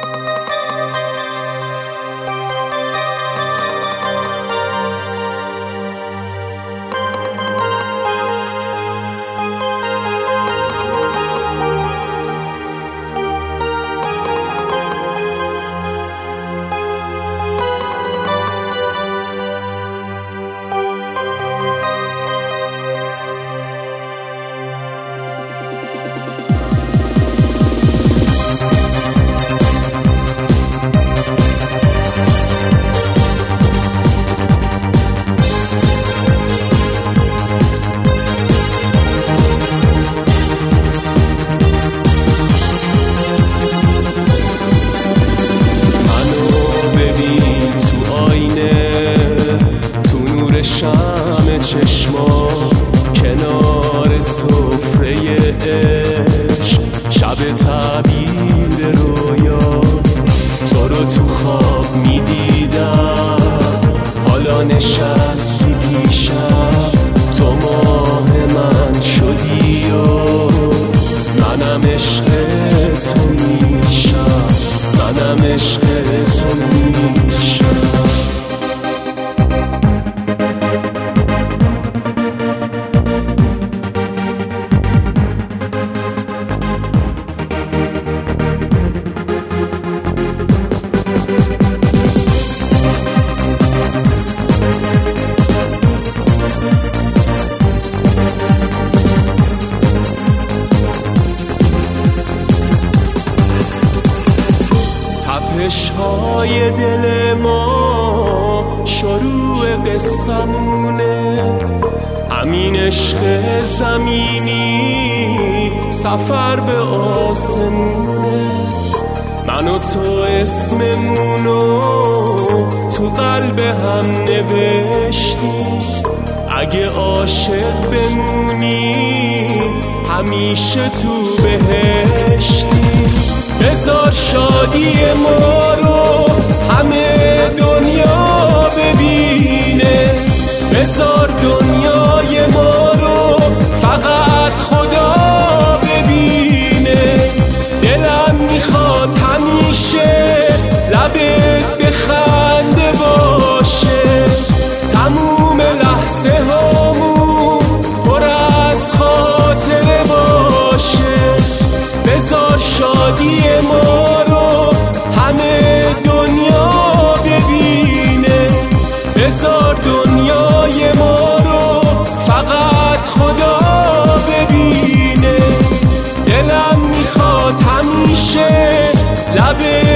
شمع چشما کنار سفره عشق، شب تعبیر رویا تو رو تو خواب میدیدم. حالا نشستی پیشم، تو ماه من شدی و منم عشق تو میشم، منم عشق تو میشم. تپش‌های دل ما شروع قصه‌مونه، همین عشق زمینی سفر به آسمونه. من و تو اسممونو تو قلب هم نوشتیم، اگه عاشق بمونی همیشه تو بهشتی. بذار شادی ما رو همه دنیا ببینه، بذار دنیای ما رو فقط خدا ببینه. دلم میخواد همیشه لبت بخنده باشه، تموم لحظه هامون پر از خاطره باشه. بذار شادی ما رو همه دنیا ببینه، بذار دنیای ما رو فقط خدا ببینه. دلم میخواد همیشه لب